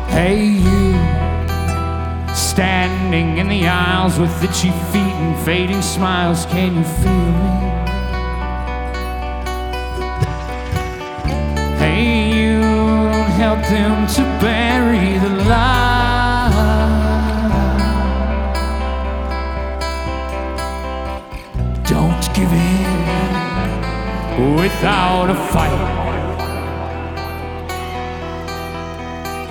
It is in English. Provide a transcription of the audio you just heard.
Hey, you, standing in the aisles with itchy feet and fading smiles, can you feel me? Hey, you, don't help them to bury the lie. Don't give in without a fight.